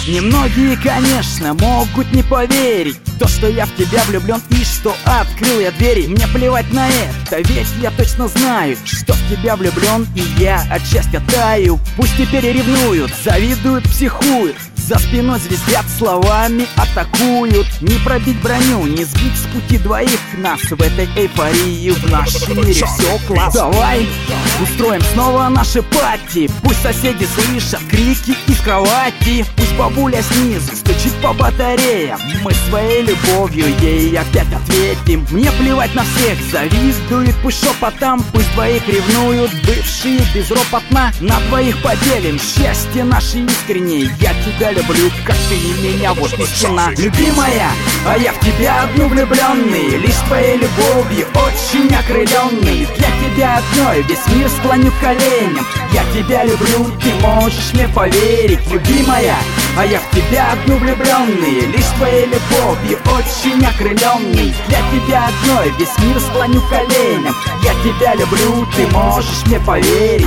Немногие, конечно, могут не поверить в то, что я в тебя влюблен и что открыл я двери. Мне плевать на это, ведь я точно знаю, что в тебя влюблен, и я от счастья таю. Пусть теперь ревнуют, завидуют, психуют, за спиной звездят, словами атакуют. Не пробить броню, не сбить с пути двоих нас в этой эйфории. В нашем мире все класс. Давай устроим снова наши пати. Пусть соседи слышат крики из кровати. Пусть бабуля снизу стучит по батареям. Мы своей любовью ей опять ответим. Мне плевать на всех, завидует пусть шепотом. Пусть двоих ревнуют бывшие безропотно. На двоих поделим счастье наше искреннее. Я тебя люблю, как ты меня, вот истина. Любимая, а я в тебя одну влюбленный, лишь твоей любовью очень окрыленный. Для тебя одной весь мир склоню коленям. Я тебя люблю, ты можешь мне поверить. Любимая, а я в тебя одну влюбленный, лишь твоей любовью очень окрыленный. Для тебя одной весь мир склоню коленям. Я тебя люблю, ты можешь мне поверить.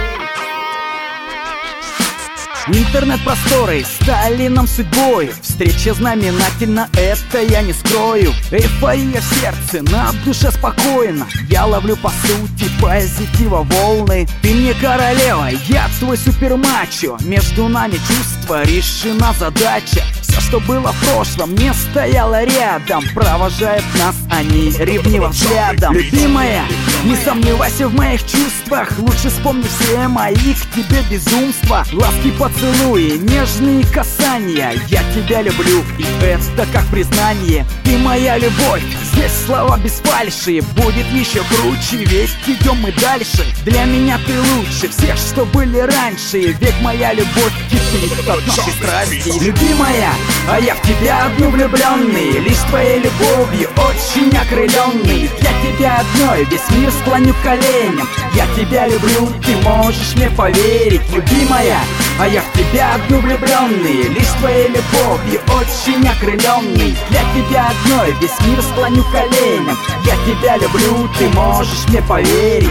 Интернет-просторы стали нам судьбой. Встреча знаменательна, это я не скрою. Эйфория в сердце, на душе спокойно. Я ловлю по сути позитива волны. Ты мне королева, я твой супермачо. Между нами чувства, решена задача. Все, что было в прошлом, не стояло рядом. Провожают нас они ревнивым взглядом. Любимая, не сомневайся в моих чувствах. Лучше вспомни все мои к тебе безумства. Ласки, поцелуи, нежные касания. Я тебя люблю, и это как признание. Ты моя любовь, здесь слова без фальши. Будет еще круче, ведь идем мы дальше. Для меня ты лучше всех, что были раньше. Ведь моя любовь кипит от нашей страсти. Любимая, а я в тебя одну влюбленный, лишь твоей любовью очень окрыленный. Для тебя одной весь мир склоню коленям. Я тебя люблю, ты можешь мне поверить. Любимая, а я в тебя одну влюбленный, лишь твоей любовью очень окрыленный. Для тебя одной весь мир склоню коленям. Я тебя люблю, ты можешь мне поверить.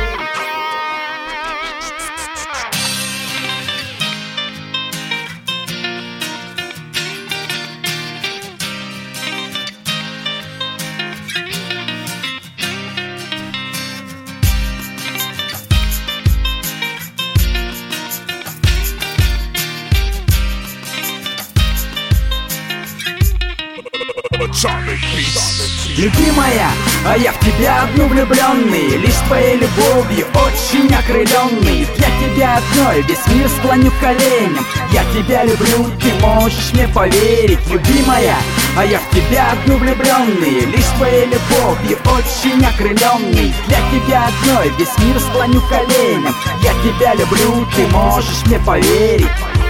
Любимая, а я в тебя одну влюбленный, лишь твоей любовью очень окрыленный. Для тебя одной весь мир склоню коленям. Я тебя люблю, ты можешь мне поверить. Любимая, а я в тебя одну влюбленный, лишь твоей любовью очень окрыленный. Для тебя одной весь мир склоню коленям. Я тебя люблю, ты можешь мне поверить.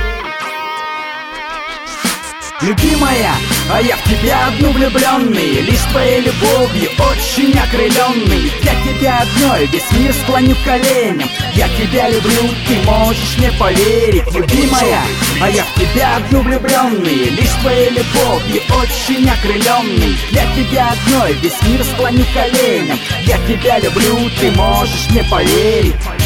Любимая, а я в тебя одну влюбленный, лишь твоей любовью очень окрыленный. Для тебя одной весь мир склоню коленям. Я тебя люблю, ты можешь мне поверить. Любимая, а я в тебя одну влюбленный, лишь твоей любовью очень окрыленный. Для тебя одной весь мир склоню коленям. Я тебя люблю, ты можешь мне поверить.